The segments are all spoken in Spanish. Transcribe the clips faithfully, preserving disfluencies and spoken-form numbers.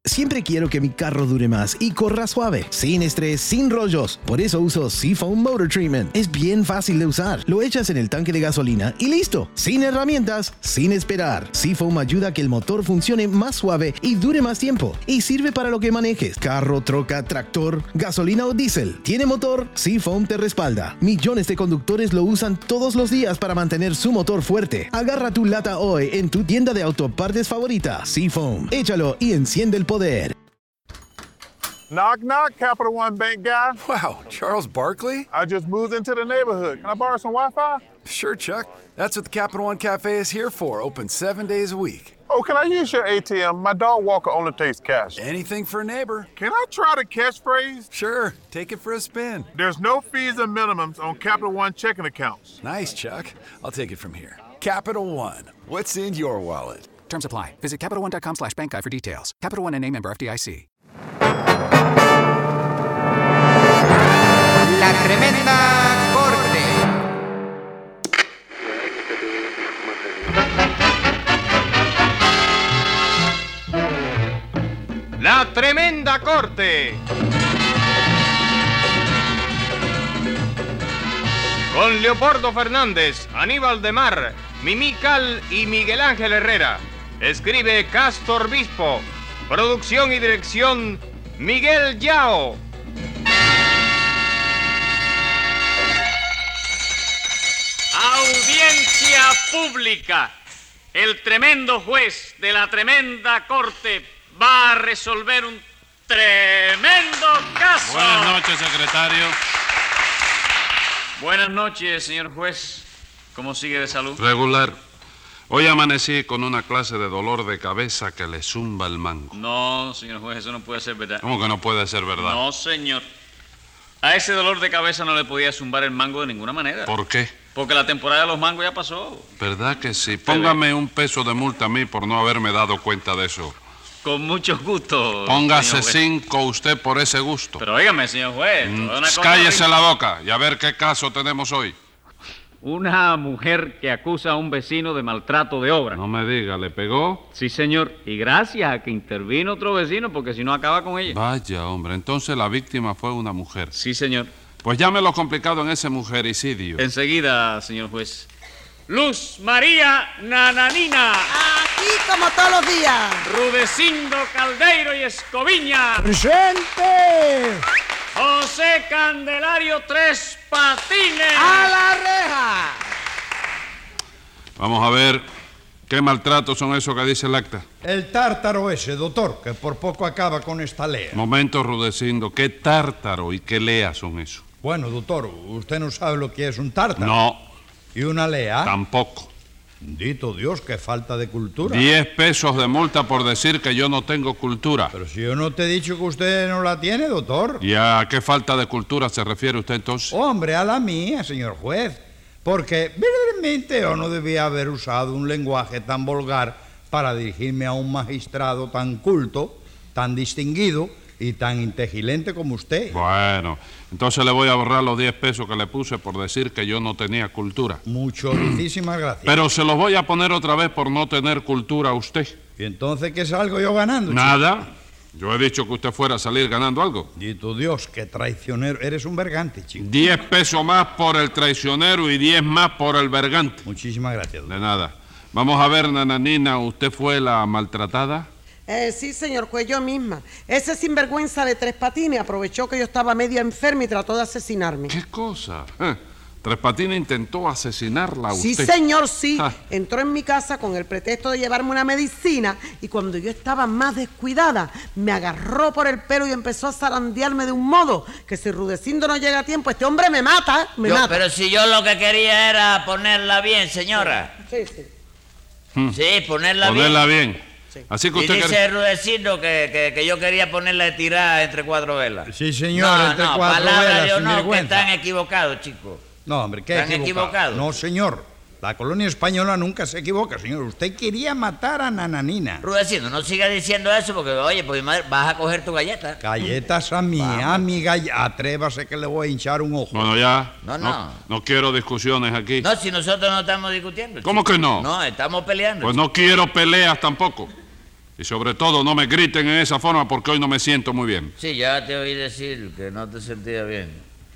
Siempre quiero que mi carro dure más y corra suave, sin estrés, sin rollos. Por eso uso Seafoam Motor Treatment. Es bien fácil de usar. Lo echas en el tanque de gasolina y listo. Sin herramientas, sin esperar. Seafoam ayuda a que el motor funcione más suave y dure más tiempo. Y sirve para lo que manejes. Carro, troca, tractor, gasolina o diésel. ¿Tiene motor? Seafoam te respalda. Millones de conductores lo usan todos los días para mantener su motor fuerte. Agarra tu lata hoy en tu tienda de autopartes favorita. Seafoam. Échalo y enciende el poder. Knock, knock, Capital One Bank guy. Wow, Charles Barkley? I just moved into the neighborhood. Can I borrow some Wi-Fi? Sure, Chuck. That's what the Capital One Cafe is here for, open seven days a week. Oh, can I use your A T M? My dog Walker only takes cash. Anything for a neighbor. Can I try the catchphrase? Sure, take it for a spin. There's no fees and minimums on Capital One checking accounts. Nice, Chuck. I'll take it from here. Capital One. What's in your wallet? Terms apply. Visit CapitalOne.com slash bank guide for details. Capital One N A member F D I C. La Tremenda Corte. La Tremenda Corte. Con Leopoldo Fernández, Aníbal de Mar, Mimí Cal y Miguel Ángel Herrera. Escribe Castor Bispo. Producción y dirección Miguel Yao. Audiencia pública. El tremendo juez de la tremenda corte va a resolver un tremendo caso. Buenas noches, secretario. Buenas noches, señor juez. ¿Cómo sigue de salud? Regular. Hoy amanecí con una clase de dolor de cabeza que le zumba el mango. No, señor juez, eso no puede ser verdad. ¿Cómo que no puede ser verdad? No, señor. A ese dolor de cabeza no le podía zumbar el mango de ninguna manera. ¿Por qué? Porque la temporada de los mangos ya pasó. ¿Verdad que sí? Póngame un peso de multa a mí por no haberme dado cuenta de eso. Con mucho gusto. Póngase cinco usted por ese gusto. Pero óigame, señor juez. Mm, una cosa cállese horrible. la boca y a ver qué caso tenemos hoy. Una mujer que acusa a un vecino de maltrato de obra. No me diga, ¿le pegó? Sí, señor. Y gracias a que intervino otro vecino, porque si no acaba con ella. Vaya, hombre. Entonces la víctima fue una mujer. Sí, señor. Pues llame lo complicado en ese mujericidio. Enseguida, señor juez. Luz María Nananina. Aquí como todos los días. Rudecindo Caldeiro y Escoviña. ¡Presente! José Candelario Tres Patines. ¡A la reja! Vamos a ver qué maltratos son esos que dice el acta. El tártaro ese, doctor, que por poco acaba con esta lea. Momento, Rudecindo. ¿Qué tártaro y qué lea son esos? Bueno, doctor, usted no sabe lo que es un tártaro. No. ¿Y una lea? Tampoco. Bendito Dios, qué falta de cultura. Diez pesos de multa por decir que yo no tengo cultura. Pero si yo no te he dicho que usted no la tiene, doctor. ¿Y a qué falta de cultura se refiere usted entonces? Hombre, a la mía, señor juez. Porque verdaderamente yo no debía haber usado un lenguaje tan vulgar para dirigirme a un magistrado tan culto, tan distinguido y tan inteligente como usted. Bueno, entonces le voy a borrar los diez pesos que le puse por decir que yo no tenía cultura. Muchísimas gracias. Pero se los voy a poner otra vez por no tener cultura a usted. ¿Y entonces qué salgo yo ganando? Nada. Yo he dicho que usted fuera a salir ganando algo. Y tu Dios, qué traicionero. Eres un vergante, chico. Diez pesos más por el traicionero y diez más por el vergante. Muchísimas gracias, doctor. De nada. Vamos a ver, Nananina, ¿usted fue la maltratada? Eh, sí, señor juez, yo misma. Ese sinvergüenza de Tres Patines aprovechó que yo estaba medio enferma y trató de asesinarme. ¿Qué cosa? Eh, Tres Patines intentó asesinarla a Sí, usted. señor, sí. Ah. Entró en mi casa con el pretexto de llevarme una medicina y cuando yo estaba más descuidada, me agarró por el pelo y empezó a zarandearme de un modo que si Rudecindo no llega a tiempo, este hombre me mata, me Yo, mata. pero si yo lo que quería era ponerla bien, señora. Sí, sí. Hmm. Sí, ponerla, Ponerla bien. bien. Así que Y usted dice quería- Rudecindo que, que, que yo quería ponerla de tirada entre cuatro velas. Sí, señor, no, entre no, cuatro palabra velas, de honor, que sinvergüenza. están equivocados, chicos. No, hombre, ¿qué ¿Están equivocado? equivocados? No, señor. La colonia española nunca se equivoca, señor. Usted quería matar a Nananina. Rudecindo, no siga diciendo eso porque, oye, pues madre, vas a coger tu galleta. Galletas a mí, a mi galleta. Atrévase que le voy a hinchar un ojo. Bueno, ya. No, no. No quiero discusiones aquí. No, si nosotros no estamos discutiendo. ¿Cómo chico. que no? No, estamos peleando. Pues chico. no quiero peleas tampoco. Y sobre todo, no me griten en esa forma porque hoy no me siento muy bien. Sí, ya te oí decir que no te sentías bien.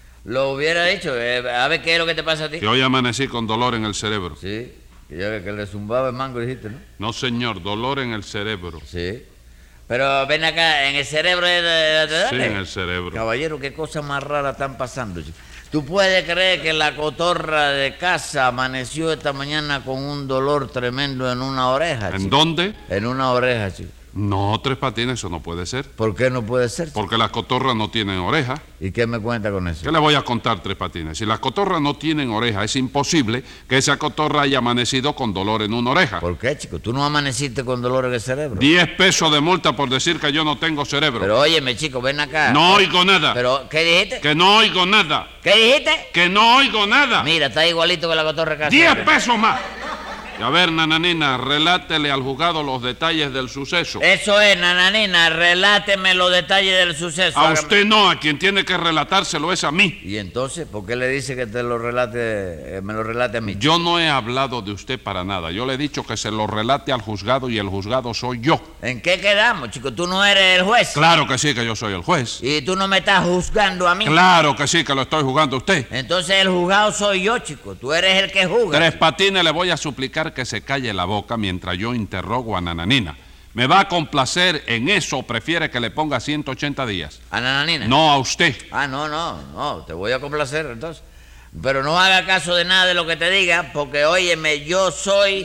Lo hubiera dicho, eh, a ver qué es lo que te pasa a ti. Que hoy amanecí con dolor en el cerebro. Sí, que ya que le zumbaba el mango, dijiste, ¿no? No, señor, dolor en el cerebro. Sí. Pero ven acá, en el cerebro de, de, de Sí, en el cerebro. Caballero, qué cosas más raras están pasando, chico. ¿Tú puedes creer que la cotorra de casa amaneció esta mañana con un dolor tremendo en una oreja, ¿En chico? dónde? En una oreja, chico. No, Tres Patines, eso no puede ser. ¿Por qué no puede ser, chico? Porque las cotorras no tienen oreja. ¿Y qué me cuenta con eso? ¿Qué le voy a contar, Tres Patines? Si las cotorras no tienen oreja, es imposible que esa cotorra haya amanecido con dolor en una oreja. ¿Por qué, chico? ¿Tú no amaneciste con dolor en el cerebro? Diez pesos de multa por decir que yo no tengo cerebro. Pero óyeme, chico, ven acá. No oigo nada. ¿Pero qué dijiste? Que no oigo nada. ¿Qué dijiste? Que no oigo nada. Mira, está igualito que la cotorra de casa. Diez pesos más. Y a ver, nananina, relátele al juzgado los detalles del suceso. Eso es, nananina, reláteme los detalles del suceso. A Hágame- usted no, a quien tiene que relatárselo es a mí. ¿Y entonces por qué le dice que te lo relate, eh, me lo relate a mí? Yo no he hablado de usted para nada. Yo le he dicho que se lo relate al juzgado y el juzgado soy yo. ¿En qué quedamos, chico? ¿Tú no eres el juez? Claro que sí, que yo soy el juez. ¿Y tú no me estás juzgando a mí? Claro que sí, que lo estoy juzgando a usted. Entonces el juzgado soy yo, chico. Tú eres el que juzga. Tres Patines, le voy a suplicar que se calle la boca mientras yo interrogo a Nananina. ¿Me va a complacer en eso o prefiere que le ponga ciento ochenta días? ¿A nananina? No, a usted. Ah, no, no, no, te voy a complacer entonces. Pero no haga caso de nada de lo que te diga, porque óyeme, yo soy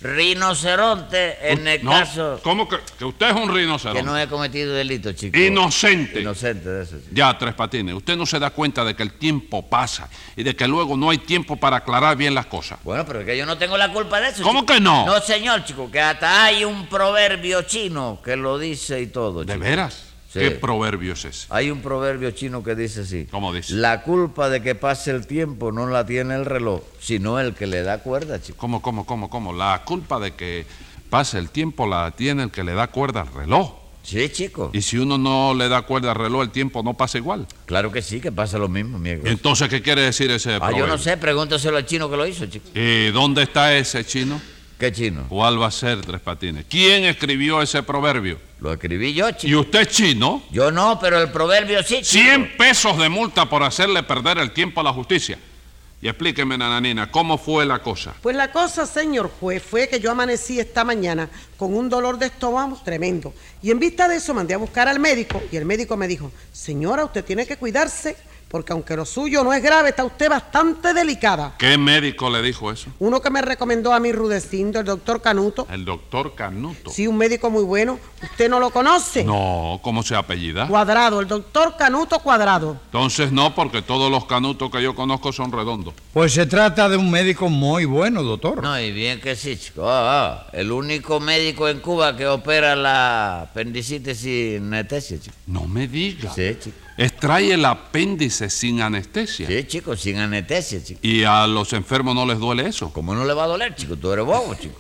rinoceronte en el No, caso ¿Cómo que, que usted es un que rinoceronte? no he cometido delito, chico. Inocente. Inocente de eso, chico. Ya, Tres Patines, usted no se da cuenta de que el tiempo pasa y de que luego no hay tiempo para aclarar bien las cosas. Bueno, pero es que yo no tengo la culpa de eso. ¿Cómo chico. que no? No, señor, chico, que hasta hay un proverbio chino que lo dice y todo, ¿De chico. veras? Sí. ¿Qué proverbio es ese? Hay un proverbio chino que dice así. ¿Cómo dice? La culpa de que pase el tiempo no la tiene el reloj, sino el que le da cuerda, chico. ¿Cómo, cómo, cómo, cómo? La culpa de que pase el tiempo la tiene el que le da cuerda al reloj. Sí, chico. Y si uno no le da cuerda al reloj, el tiempo no pasa igual. Claro que sí, que pasa lo mismo, mi amigo. Entonces, ¿qué quiere decir ese Ah, proverbio? yo no sé, pregúntaselo al chino que lo hizo, chico. ¿Y dónde está ese chino? ¿Qué chino? ¿Cuál va a ser, Tres Patines? ¿Quién escribió ese proverbio? Lo escribí yo, chico. ¿Y usted es chino? Yo no, pero el proverbio sí, chico. Cien pesos de multa por hacerle perder el tiempo a la justicia. Y explíqueme, nananina, ¿cómo fue la cosa? Pues la cosa, señor juez, fue que yo amanecí esta mañana con un dolor de estómago tremendo. Y en vista de eso mandé a buscar al médico y el médico me dijo, señora, usted tiene que cuidarse porque aunque lo suyo no es grave, está usted bastante delicada. ¿Qué médico le dijo eso? Uno que me recomendó a mí Rudecindo, el doctor Canuto. El doctor Canuto. Sí, un médico muy bueno. ¿Usted no lo conoce? No, ¿cómo se apellida? Cuadrado, el doctor Canuto Cuadrado. Entonces no, porque todos los canutos que yo conozco son redondos. Pues se trata de un médico muy bueno, doctor. No, y bien que sí, chico. Ah, ah, el único médico en Cuba que opera la apendicitis sin anestesia, chico. No me diga. Sí, chico. Extrae el apéndice sin anestesia. Sí, chico, sin anestesia, chico. ¿Y a los enfermos no les duele eso? ¿Cómo no le va a doler, chico? Tú eres bobo, chico.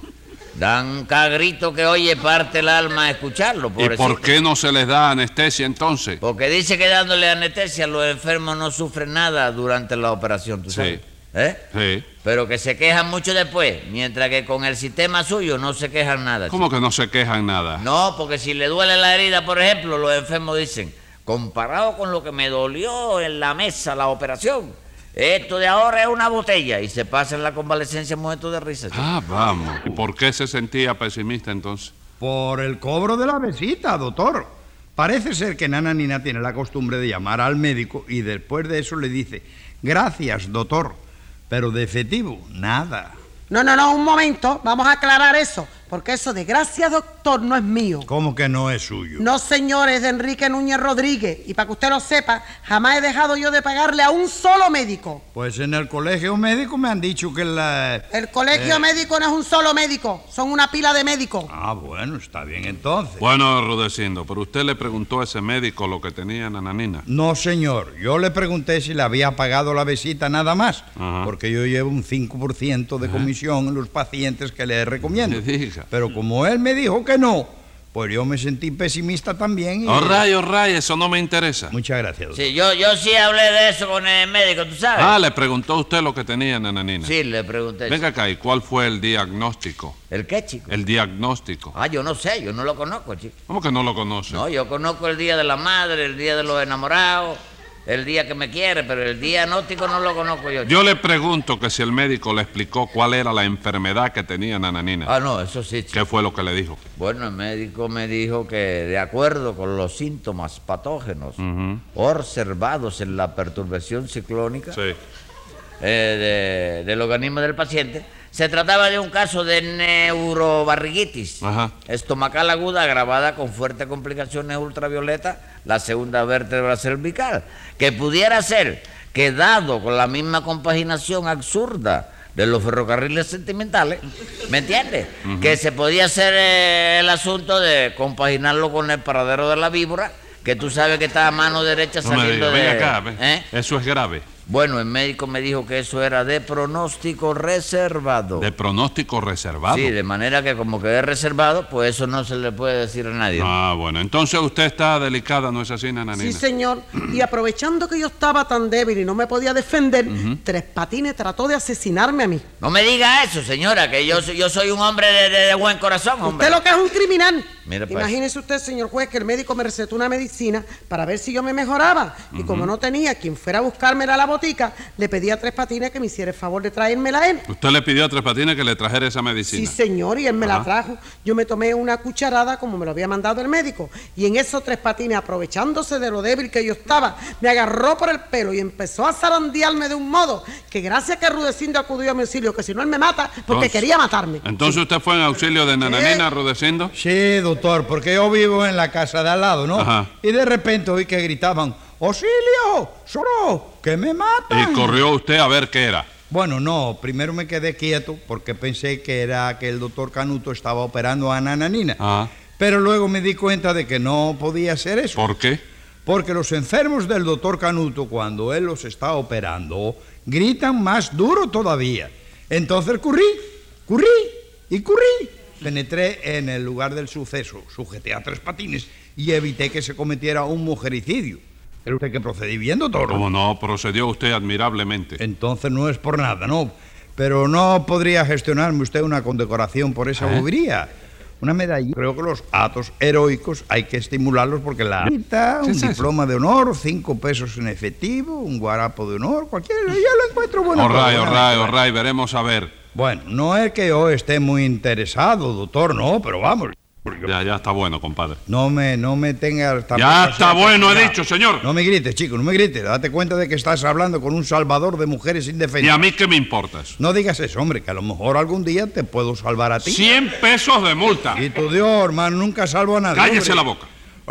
Dan cada grito que oye parte el alma a escucharlo, ¿Y pobrecito. por qué no se les da anestesia entonces? Porque dice que dándole anestesia los enfermos no sufren nada durante la operación, ¿tú Sí. sabes? ¿Eh? Sí. Pero que se quejan mucho después, mientras que con el sistema suyo no se quejan nada. ¿Cómo que no se quejan nada? No, porque si le duele la herida, por ejemplo, los enfermos dicen, comparado con lo que me dolió en la mesa la operación, esto de ahora es una botella, y se pasa en la convalecencia muerto de risa, chico. Ah, vamos. ¿Y por qué se sentía pesimista entonces? Por el cobro de la visita, doctor. Parece ser que Nananina tiene la costumbre de llamar al médico y después de eso le dice, gracias, doctor, pero de efectivo, nada. No, no, no, un momento, vamos a aclarar eso, porque eso de gracias, doctor, no es mío. ¿Cómo que no es suyo? No, señores, de Enrique Núñez Rodríguez. Y para que usted lo sepa, jamás he dejado yo de pagarle a un solo médico. Pues en el colegio médico me han dicho que la... El colegio Eh. médico no es un solo médico, son una pila de médicos. Ah, bueno, está bien entonces. Bueno, Rudecindo, pero usted le preguntó a ese médico lo que tenía Nananina. No, señor. Yo le pregunté si le había pagado la visita nada más, Ajá. porque yo llevo un cinco por ciento de comisión en los pacientes que le recomiendo. Me diga. Pero como él me dijo que no, pues yo me sentí pesimista también. Y... Oh, ray, oh, ray, eso no me interesa. Muchas gracias, doctor. Sí, yo, yo sí hablé de eso con el médico, ¿tú sabes? Ah, le preguntó usted lo que tenía, nananina. Sí, le pregunté. Venga acá, ¿y cuál fue el diagnóstico? ¿El qué, chico? El diagnóstico. Ah, yo no sé, yo no lo conozco, chico. ¿Cómo que no lo conoce? No, yo conozco el día de la madre, el día de los enamorados, el día que me quiere, pero el diagnóstico no lo conozco yo, chico. Yo le pregunto que si el médico le explicó cuál era la enfermedad que tenía nananina. Ah, no, eso sí, chico. ¿Qué fue lo que le dijo? Bueno, el médico me dijo que de acuerdo con los síntomas patógenos Uh-huh. observados en la perturbación ciclónica Sí. eh, de- del organismo del paciente, se trataba de un caso de neurobarriguitis Ajá. estomacal aguda agravada con fuertes complicaciones ultravioletas, la segunda vértebra cervical, que pudiera ser que dado con la misma compaginación absurda de los ferrocarriles sentimentales, ¿me entiendes? Ujú. Que se podía hacer eh, el asunto de compaginarlo con el paradero de la víbora, que tú sabes que está a mano derecha No me saliendo diga, de... ven acá, ven. ¿Eh? Eso es grave. Bueno, el médico me dijo que eso era de pronóstico reservado. De pronóstico reservado. Sí, de manera que como que es reservado, pues eso no se le puede decir a nadie. Ah, bueno, entonces usted está delicada, ¿no es así, nananina? Sí, señor. Y aprovechando que yo estaba tan débil y no me podía defender, Tres Patines trató de asesinarme a mí. No me diga eso, señora, que yo, soy- yo soy un hombre de, de- de buen corazón, hombre. Usted lo que es un criminal. Mira, pues. Imagínese usted, señor juez, que el médico me recetó una medicina para ver si yo me mejoraba. Y como no tenía quien fuera a buscármela a la botica, le pedí a Tres Patines que me hiciera el favor de traérmela a él. Usted le pidió a Tres Patines que le trajera esa Sí, medicina. señor, y él me la Ajá. trajo. Yo me tomé una cucharada como me lo había mandado el médico. Y en esos Tres Patines, aprovechándose de lo débil que yo estaba, me agarró por el pelo y empezó a zarandearme de un modo que gracias que Rudecindo acudió a mi auxilio, que si no él me mata, porque Entonces- quería matarme. Entonces usted fue en auxilio de nananina, Rudecindo. Sí, doctor, porque yo vivo en la casa de al lado, ¿no? Ajá. Y de repente oí que gritaban, ¡auxilio! ¡Soro! ¡Que me matan! Y corrió usted a ver qué era. Bueno, no, primero me quedé quieto porque pensé que era que el doctor Canuto estaba operando a Nananina. Ah, Pero luego me di cuenta de que no podía hacer eso. ¿por qué? Porque los enfermos del doctor Canuto, cuando él los está operando, gritan más duro todavía. Entonces corrí, corrí y corrí. Penetré en el lugar del suceso, sujeté a Tres Patines y evité que se cometiera un mujericidio. ¿Cree usted que procedí bien, doctor? Como no, procedió usted admirablemente. Entonces no es por nada, ¿no? Pero no podría gestionarme usted una condecoración por esa ¿Eh? bobería. Una medalla. Creo que los actos heroicos hay que estimularlos porque la... ¿Qué Un es eso? diploma de honor, cinco pesos en efectivo, un guarapo de honor, cualquiera. Yo lo encuentro bueno. Orray, todo, orray, bueno. orray, veremos a ver. Bueno, no es que yo esté muy interesado, doctor, no, pero vamos. Ya, ya está bueno, compadre. No me, no me tengas... tampoco Ya así está bueno, he acostumbrado. dicho, señor. No me grites, chico, no me grites. Date cuenta de que estás hablando con un salvador de mujeres ¿Y indefensas. a mí qué me importas? No digas eso, hombre, que a lo mejor algún día te puedo salvar a ti. Cien pesos de multa. Y tu Dios, hermano, nunca salvo a nadie. Cállese hombre. la boca.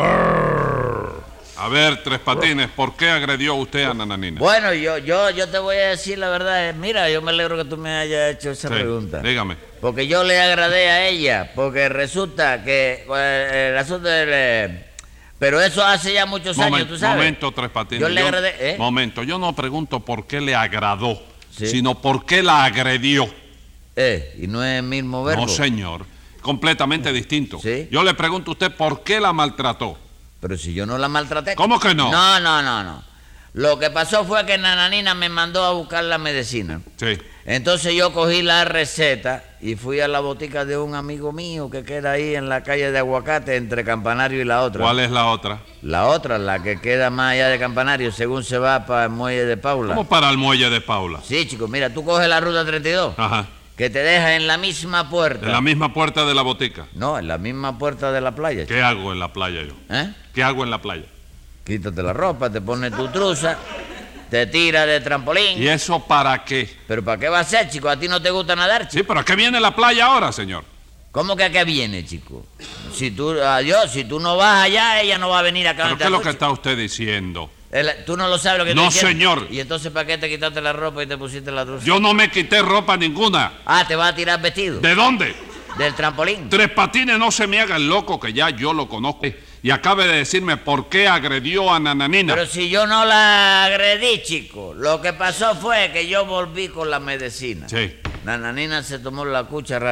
A ver, Tres Patines, ¿por qué agredió usted a Nananina? Bueno, yo, yo, yo te voy a decir la verdad. eh, Mira, yo me alegro que tú me hayas hecho esa Sí, pregunta. dígame. Porque yo le agradé a ella, porque resulta que eh, el asunto del... eh, pero eso hace ya muchos años, Momento, tú sabes. momento, Tres Patines. Yo le agradé... ¿eh? Momento, yo no pregunto por qué le agradó, Sí. sino por qué la agredió. Eh, y no es el mismo verbo. No, señor. Completamente distinto. Sí. Yo le pregunto a usted por qué la maltrató. Pero si yo no la maltraté. ¿Cómo que no? No, no, no, no. Lo que pasó fue que Nananina me mandó a buscar la medicina. Sí. Entonces yo cogí la receta y fui a la botica de un amigo mío que queda ahí en la calle de Aguacate entre Campanario y la otra. ¿Cuál es la otra? La otra, la que queda más allá de Campanario, según se va para el muelle de Paula. ¿Cómo para el muelle de Paula? Sí, chico, mira, tú coges la ruta treinta y dos, Ajá. que te deja en la misma puerta. En la misma puerta de la botica. No, en la misma puerta de la playa. ¿Qué hago en la playa yo? ¿Eh? ¿Qué hago en la playa? Quítate la ropa, te pones tu truza, te tiras de trampolín. ¿Y eso para qué? ¿Pero para qué va a ser, chico? ¿A ti no te gusta nadar, chico? Sí, pero ¿a qué viene la playa ahora, señor? ¿Cómo que acá viene, chico? Si tú, adiós, si tú no vas allá, ella no va a venir acá. ¿Pero donde qué es lo tú, que chico. está usted diciendo? El- Tú no lo sabes lo que No, estoy diciendo. señor. ¿Y entonces para qué te quitaste la ropa y te pusiste la truza? Yo no me quité ropa ninguna. Ah, ¿te vas a tirar vestido? ¿De dónde? Del trampolín. Tres Patines, no se me haga el loco que ya yo lo conozco. Y acabe de decirme por qué agredió a Nananina. Pero si yo no la agredí, chico. Lo que pasó fue que yo volví con la medicina. Sí. Nananina se tomó la cucharada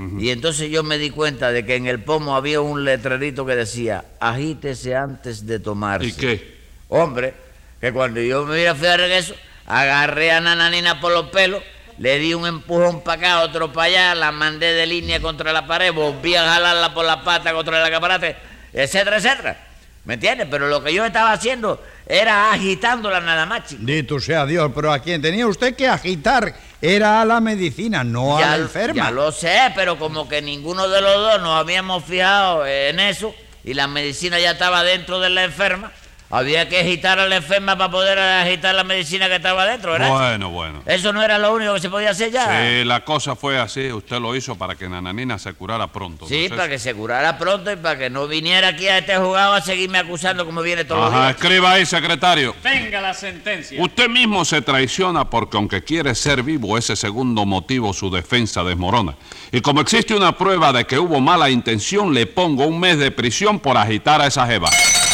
Uh-huh. Y entonces yo me di cuenta de que en el pomo había un letrerito que decía, agítese antes de tomarse. ¿Y qué? Hombre, que cuando yo me iba a fijar en eso, agarré a Nananina por los pelos, le di un empujón para acá, otro para allá, la mandé de línea contra la pared, volví a jalarla por la pata contra el escaparate, etcétera, etcétera. ¿Me entiendes? Pero lo que yo estaba haciendo era agitándola nada más, chico. Dito sea Dios, pero a quien tenía usted que agitar era a la medicina, no ya, a la enferma. Ya lo sé, pero como que ninguno de los dos nos habíamos fijado en eso y la medicina ya estaba dentro de la enferma, había que agitar a la enferma para poder agitar la medicina que estaba dentro, ¿verdad? Bueno, bueno. Eso no era lo único que se podía hacer ya. Sí, la cosa fue así. Usted lo hizo para que Nananina se curara pronto. Sí, ¿no? para que se curara pronto y para que no viniera aquí a este juzgado a seguirme acusando como viene todos Ajá, los días. escriba ahí, secretario. Venga la sentencia. Usted mismo se traiciona porque aunque quiere ser vivo, ese segundo motivo su defensa desmorona. Y como existe una prueba de que hubo mala intención, le pongo un mes de prisión por agitar a esa jeva.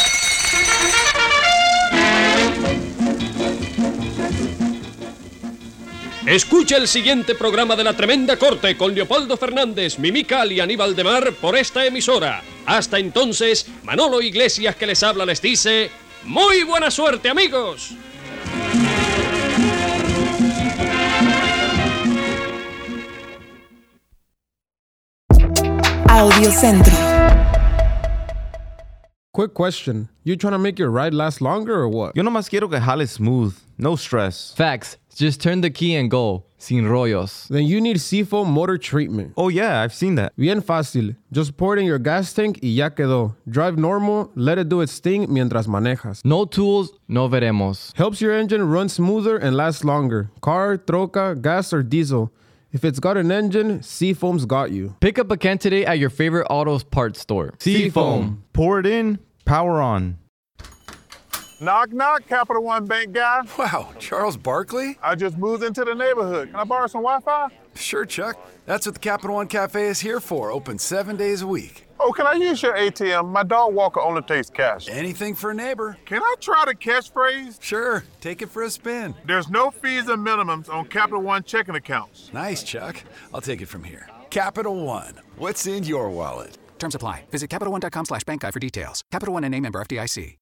Escucha el siguiente programa de La Tremenda Corte con Leopoldo Fernández, Mimical y Aníbal de Mar por esta emisora. Hasta entonces, Manolo Iglesias que les habla les dice, ¡muy buena suerte, amigos! Audiocentro. Quick question. You trying to make your ride last longer or what? Yo nomás quiero que jale smooth. No stress. Facts. Just turn the key and go. Sin rollos. Then you need Seafoam Motor Treatment. Oh yeah, I've seen that. Bien fácil. Just pour it in your gas tank y ya quedó. Drive normal, let it do its thing mientras manejas. No tools, no veremos. Helps your engine run smoother and last longer. Car, troca, gas, or diesel. If it's got an engine, Seafoam's got you. Pick up a can today at your favorite auto parts store. Seafoam. Pour it in, power on. Knock, knock, Capital One Bank guy. Wow, Charles Barkley? I just moved into the neighborhood. Can I borrow some Wi-Fi? Sure, Chuck. That's what the Capital One Cafe is here for, open seven days a week. Oh, can I use your A T M? My dog Walker only takes cash. Anything for a neighbor. Can I try the catchphrase? Sure, take it for a spin. There's no fees or minimums on Capital One checking accounts. Nice, Chuck. I'll take it from here. Capital One, what's in your wallet? Terms apply. Visit CapitalOne.com slash bank guide for details. Capital One N A member F D I C.